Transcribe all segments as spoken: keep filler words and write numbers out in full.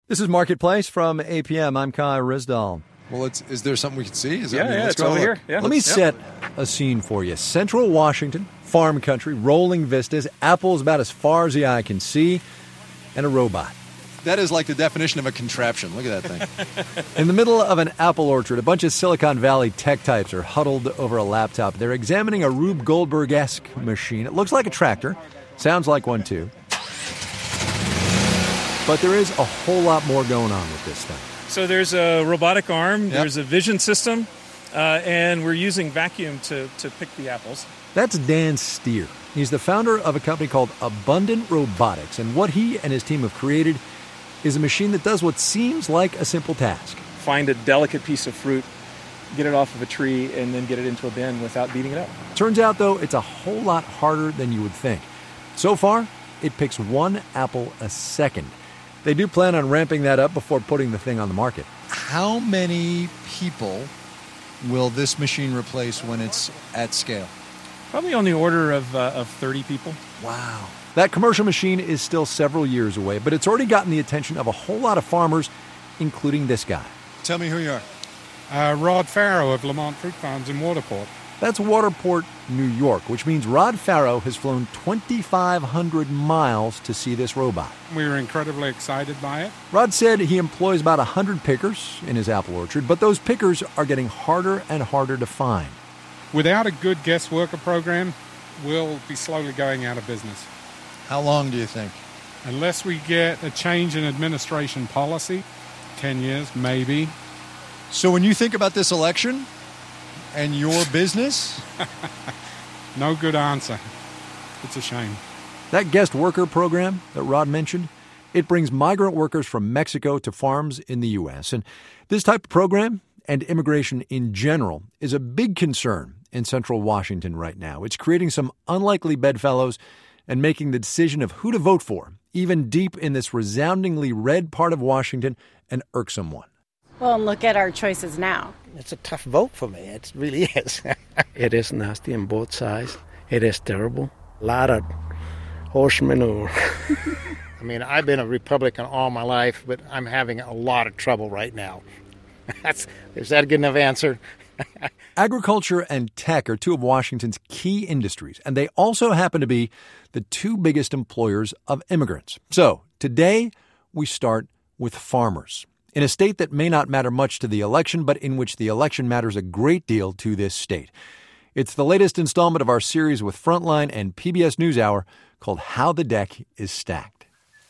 This is Marketplace from A P M. I'm Kai Rizdal. Well, it's, is there something we can see? Is yeah, that, yeah, let's it's go over look. here. Yeah. Let me Yep. set a scene for you. Central Washington, farm country, rolling vistas, apples about as far as the eye can see, and a robot. That is like the definition of a contraption. Look at that thing. In the middle of an apple orchard, a bunch of Silicon Valley tech types are huddled over a laptop. They're examining a Rube Goldberg-esque machine. It looks like a tractor. Sounds like one, too. But there is a whole lot more going on with this thing. So there's a robotic arm, Yep. there's a vision system, uh, and we're using vacuum to, to pick the apples. That's Dan Steer. He's the founder of a company called Abundant Robotics, and what he and his team have created is a machine that does what seems like a simple task. Find a delicate piece of fruit, get it off of a tree, and then get it into a bin without beating it up. Turns out, though, it's a whole lot harder than you would think. So far, it picks one apple a second. They do plan on ramping that up before putting the thing on the market. How many people will this machine replace when it's at scale? Probably on the order of, uh, of thirty people. Wow. That commercial machine is still several years away, but it's already gotten the attention of a whole lot of farmers, including this guy. Tell me who you are. Uh, Rod Farrow of Lamont Fruit Farms in Waterport. That's Waterport, New York, which means Rod Farrow has flown twenty-five hundred miles to see this robot. We were incredibly excited by it. Rod said he employs about one hundred pickers in his apple orchard, but those pickers are getting harder and harder to find. Without a good guest worker program, we'll be slowly going out of business. How long do you think? Unless we get a change in administration policy, ten years, maybe. So when you think about this election and your business, No good answer. It's a shame. That guest worker program that Rod mentioned, it brings migrant workers from Mexico to farms in the U S. And this type of program, and immigration in general, is a big concern in central Washington right now. It's creating some unlikely bedfellows and making the decision of who to vote for even deep in this resoundingly red part of Washington an irksome one. Well, and look at our choices now. It's a tough vote for me. It really is. It is nasty on both sides. It is terrible. A lot of horse manure. I mean, I've been a Republican all my life, but I'm having a lot of trouble right now. That's, is that a good enough answer? Agriculture and tech are two of Washington's key industries, and they also happen to be the two biggest employers of immigrants. So today, we start with farmers. In a state that may not matter much to the election, but in which the election matters a great deal to this state. It's the latest installment of our series with Frontline and P B S NewsHour called How the Deck is Stacked.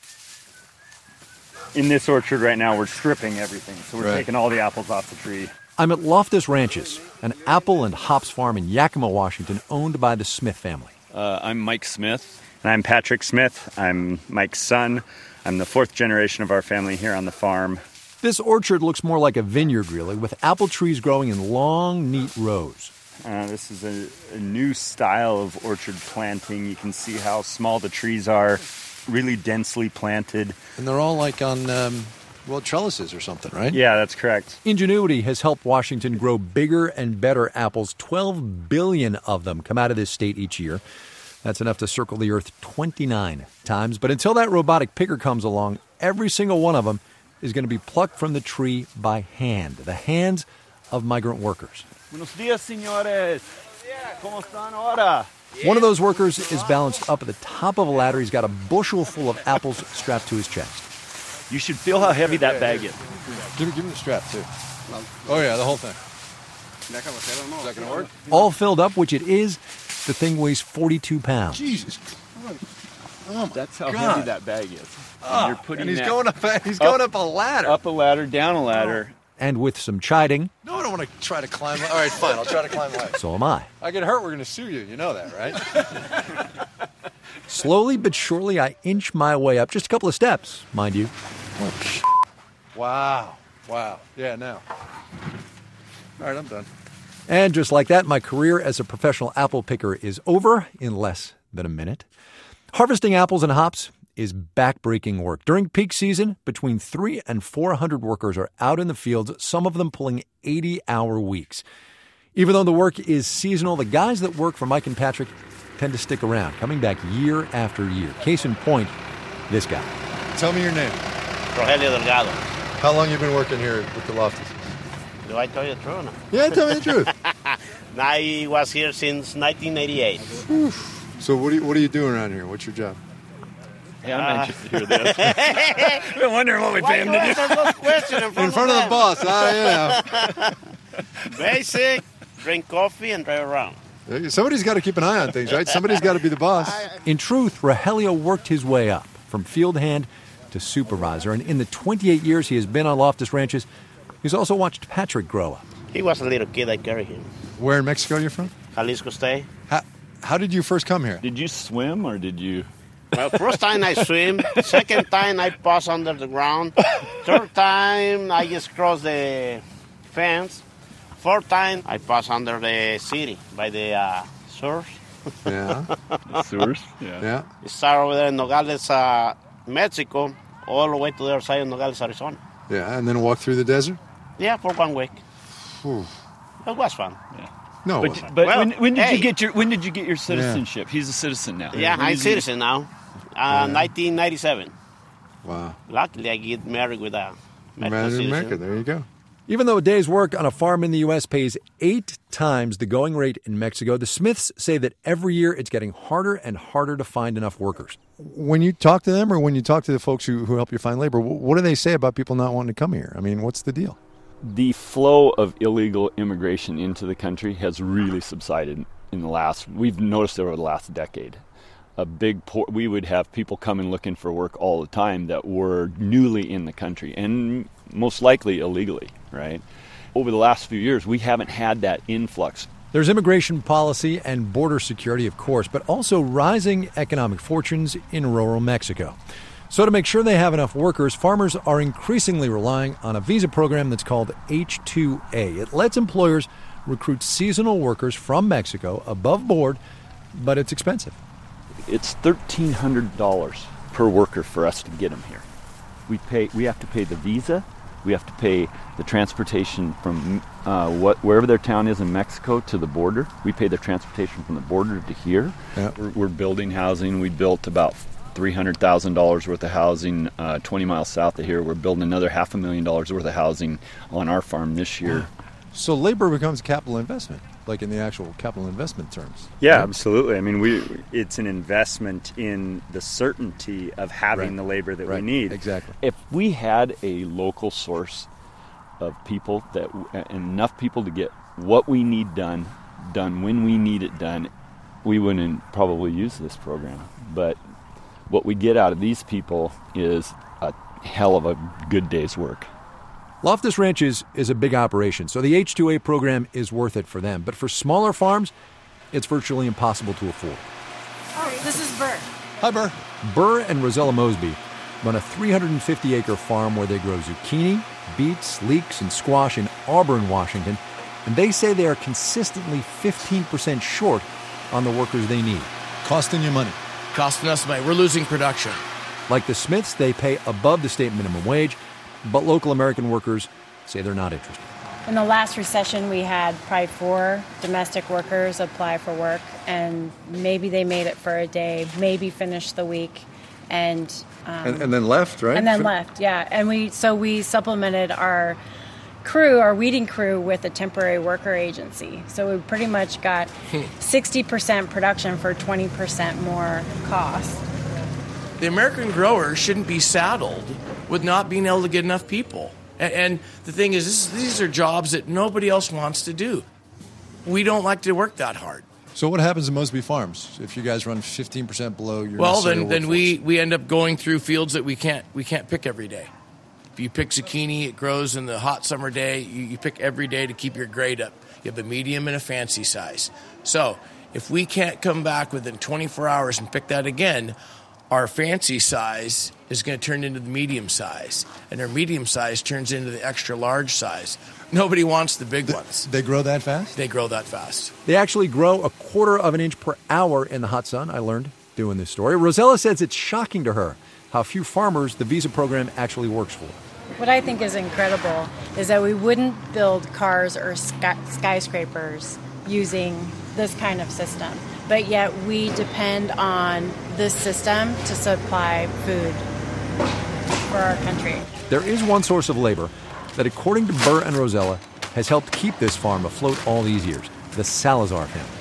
In this orchard right now, we're stripping everything. So we're Right. taking all the apples off the tree. I'm at Loftus Ranches, an apple and hops farm in Yakima, Washington, owned by the Smith family. Uh, I'm Mike Smith. And I'm Patrick Smith. I'm Mike's son. I'm the fourth generation of our family here on the farm. This orchard looks more like a vineyard, really, with apple trees growing in long, neat rows. Uh, this is a, a new style of orchard planting. You can see how small the trees are, really densely planted. and they're all like on, um, well, trellises or something, right? Yeah, that's correct. Ingenuity has helped Washington grow bigger and better apples. twelve billion of them come out of this state each year. That's enough to circle the earth twenty-nine times. But until that robotic picker comes along, every single one of them is going to be plucked from the tree by hand, the hands of migrant workers. Buenos dias, señores. ¿Cómo están ahora? One of those workers is balanced up at the top of a ladder. He's got a bushel full of apples strapped to his chest. You should feel how heavy that bag is. Give, me- give me the strap, too. Oh, yeah, the whole thing. Is that going to work? All filled up, which it is, the thing weighs forty-two pounds. Jesus Christ. Oh, my That's how God. heavy that bag is. Ah, You're putting and he's that going up. He's going up a ladder. up a ladder, down a ladder. And with some chiding, No, I don't want to try to climb. All right, fine. I'll try to climb high. so am I. I get hurt, we're going to sue you. You know that, right? Slowly but surely, I inch my way up, just a couple of steps, mind you. Wow. Wow. Yeah, now. All right, I'm done. And just like that, my career as a professional apple picker is over in less than a minute. Harvesting apples and hops is backbreaking work. During peak season, between three and four hundred workers are out in the fields, some of them pulling eighty-hour weeks. Even though the work is seasonal, the guys that work for Mike and Patrick tend to stick around, coming back year after year. Case in point, this guy. Tell me your name. Rogelio Delgado. How long you been working here with the Loftus? Do I tell you the truth? No? Yeah, tell me the truth. I was here since nineteen eighty-eight. So what are you, what are you doing around here? What's your job? Yeah, I'm uh, anxious to hear this. I've been wondering what we pay him to do. In front, in front of, of the boss, ah, yeah. Basic, drink coffee, and drive around. Somebody's got to keep an eye on things, right? Somebody's got to be the boss. In truth, Rogelio worked his way up from field hand to supervisor, and in the twenty-eight years he has been on Loftus Ranches, he's also watched Patrick grow up. He was a little kid. I carried him. Where in Mexico are you from? Jalisco State. How, how did you first come here? Did you swim or did you... Well, first time I swim. Second time I pass under the ground. Third time I just cross the fence. Fourth time I pass under the city by the uh, sewers. Yeah. The sewers? Yeah. Yeah. I start over there in Nogales, uh, Mexico, all the way to the other side of Nogales, Arizona. Yeah, and then walk through the desert? Yeah, for one week. Whew. It was fun. Yeah. No, but, but well, when, when did hey. you get your when did you get your citizenship? Yeah. He's a citizen now. Yeah, when I'm a citizen he... now. Uh, yeah. nineteen ninety-seven. Wow. Luckily, I get married with a American married citizen. in America. There you go. Even though a day's work on a farm in the U S pays eight times the going rate in Mexico, the Smiths say that every year it's getting harder and harder to find enough workers. When you talk to them or when you talk to the folks who, who help you find labor, what do they say about people not wanting to come here? I mean, what's the deal? The flow of illegal immigration into the country has really subsided in the last, we've noticed over the last decade. A big, por- we would have people coming looking for work all the time that were newly in the country and most likely illegally, right? Over the last few years, we haven't had that influx. There's immigration policy and border security, of course, but also rising economic fortunes in rural Mexico. So to make sure they have enough workers, farmers are increasingly relying on a visa program that's called H two A. It lets employers recruit seasonal workers from Mexico above board, but it's expensive. It's thirteen hundred dollars per worker for us to get them here. We pay. We have to pay the visa. We have to pay the transportation from uh, what wherever their town is in Mexico to the border. We pay the transportation from the border to here. Yeah. We're, we're building housing. We built about three hundred thousand dollars worth of housing uh, twenty miles south of here. We're building another half a million dollars worth of housing on our farm this year. So labor becomes capital investment, like in the actual capital investment terms. Yeah, right? absolutely. I mean, we it's an investment in the certainty of having right. the labor that right. we need. Exactly. If we had a local source of people, that enough people to get what we need done, done when we need it done, we wouldn't probably use this program. But what we get out of these people is a hell of a good day's work. Loftus Ranches is a big operation, so the H two A program is worth it for them. But for smaller farms, it's virtually impossible to afford. Oh, this is Burr. Hi, Burr. Burr and Rosella Mosby run a three hundred fifty acre farm where they grow zucchini, beets, leeks, and squash in Auburn, Washington. And they say they are consistently fifteen percent short on the workers they need. Costing you money. Costing us money. We're losing production. Like the Smiths, they pay above the state minimum wage, but local American workers say they're not interested. In the last recession, we had probably four domestic workers apply for work, and maybe they made it for a day, maybe finished the week, and um, And, and then left, right? and then left. Yeah, and we so we supplemented our crew, our weeding crew, with a temporary worker agency. So we pretty much got sixty percent production for twenty percent more cost. The American grower shouldn't be saddled with not being able to get enough people. And, and the thing is, this, these are jobs that nobody else wants to do. We don't like to work that hard. So what happens in Mosby Farms if you guys run fifteen percent below your Well, necessary then then workforce? we, we end up going through fields that we can't we can't pick every day. If you pick zucchini, it grows in the hot summer day. You, you pick every day to keep your grade up. You have a medium and a fancy size. So if we can't come back within twenty-four hours and pick that again, our fancy size is going to turn into the medium size, and our medium size turns into the extra large size. Nobody wants the big Th- ones. They grow that fast? They grow that fast. They actually grow a quarter of an inch per hour in the hot sun, I learned doing this story. Rosella says it's shocking to her how few farmers the visa program actually works for. What I think is incredible is that we wouldn't build cars or sky- skyscrapers using this kind of system, but yet we depend on this system to supply food. for our country. There is one source of labor that, according to Burr and Rosella, has helped keep this farm afloat all these years, the Salazar family.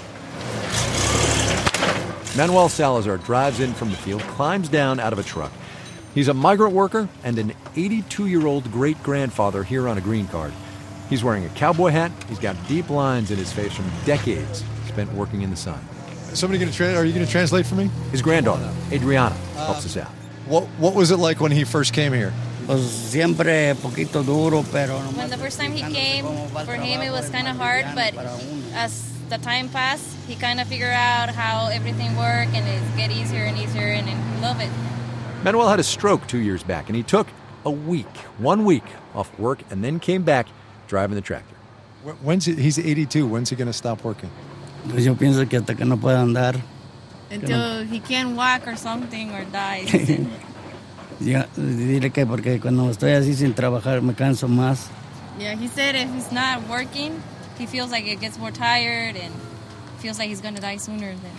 Manuel Salazar drives in from the field, climbs down out of a truck. He's a migrant worker and an eighty-two-year-old great-grandfather here on a green card. He's wearing a cowboy hat. He's got deep lines in his face from decades spent working in the sun. Somebody going to tra- are you going to translate for me? His granddaughter, Adriana, helps us out. What What was it like when he first came here? Pues siempre poquito duro, pero when the first time he came, for him it was kind of hard, but as the time passed, he kind of figured out how everything worked, and it get easier and easier, and, and he loved it. Manuel had a stroke two years back, and he took a week, one week off work, and then came back driving the tractor. When's he, he's eighty-two. When's he going to stop working? Pues yo pienso que hasta que no pueda andar. Until he can walk or something or die. Ya, dile que porque cuando estoy así sin trabajar me canso más. Yeah, he said if he's not working, he feels like it gets more tired and feels like he's going to die sooner than.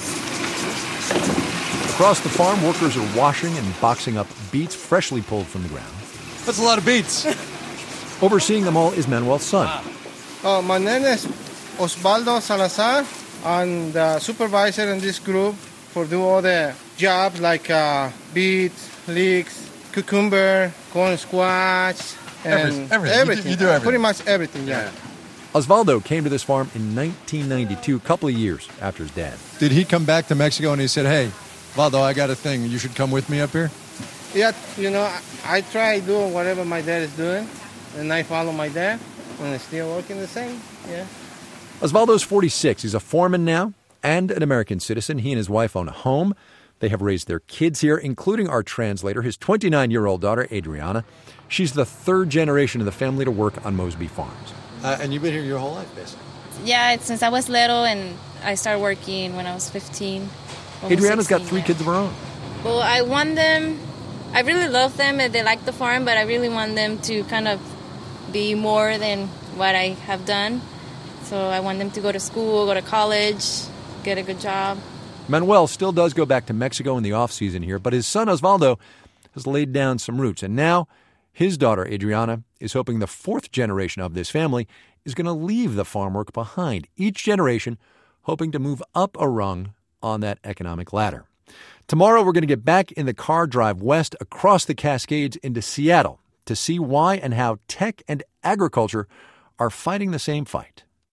Across the farm, workers are washing and boxing up beets freshly pulled from the ground. That's a lot of beets. Overseeing them all is Manuel's son. Oh, my name is Osvaldo Salazar. I'm the supervisor in this group for do all the jobs like uh, beets, leeks, cucumber, corn squash, and everything. everything. everything. You do, you do everything. Pretty much everything, yeah. Osvaldo came to this farm in nineteen ninety-two, a couple of years after his dad. Did he come back to Mexico and he said, hey, Valdo, I got a thing. You should come with me up here? Yeah, you know, I, I try doing whatever my dad is doing, and I follow my dad, and it's still working the same, yeah. Osvaldo's forty-six. He's a foreman now and an American citizen. He and his wife own a home. They have raised their kids here, including our translator, his twenty-nine-year-old daughter, Adriana. She's the third generation of the family to work on Mosby Farms. Uh, and you've been here your whole life, basically? Yeah, it's since I was little, and I started working when I was fifteen. Adriana's got three yeah. kids of her own. Well, I want them, I really love them, and they like the farm, but I really want them to kind of be more than what I have done. So I want them to go to school, go to college, get a good job. Manuel still does go back to Mexico in the off-season here, but his son Osvaldo has laid down some roots. And now his daughter Adriana is hoping the fourth generation of this family is going to leave the farm work behind, each generation hoping to move up a rung on that economic ladder. Tomorrow we're going to get back in the car, drive west across the Cascades into Seattle to see why and how tech and agriculture are fighting the same fight.